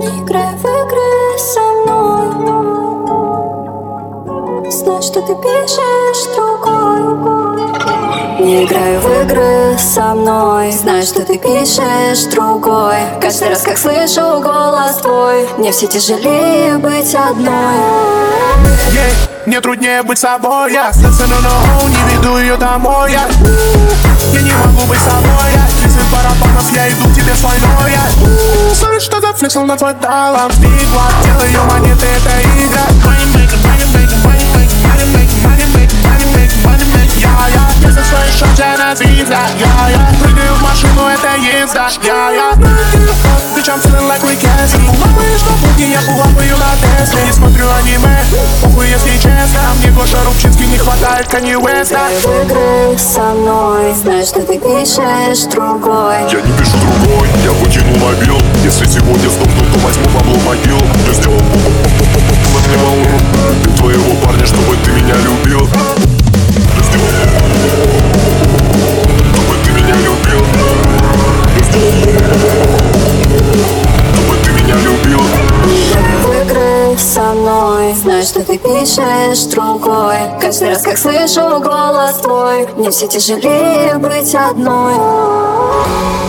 играй в игры со мной. Знай, что ты пишешь другой. Не играй в игры со мной. Знай, что ты пишешь другой. Каждый раз, как слышу голос твой, мне все тяжелее быть одной. Мне труднее быть собой, я сцену, но не веду ее домой. Я не могу быть собой, я из барабанов, я иду к тебе свойной. Я слышь, что зафлексил на твой талант. Стигла, делаю монеты, это игра. Если слышишь, уже развиться. Я прыгаю в машину, это езда. Bitch, I'm feeling like we can see. Лапаешь на пути, я лапаю на Тесле. Не смотрю аниме, похуй, если честно. Мне Гоша Рубчинский не хватает Канье Уэста. Играй в игры со мной. Знаешь, что ты пишешь другой. Я не пишу другой, я выкинул мобил. Если сегодня сдохну, то возьму бабло могил. Я сделал над Лимауру для твоего парня, чтобы ты меня любил. Я сделал чтобы ты меня любил. Я сделал чтобы ты меня любил. Играй в игры со мной. Знаешь, что ты пишешь другой. Каждый раз, как слышу голос твой, мне все тяжелее быть одной.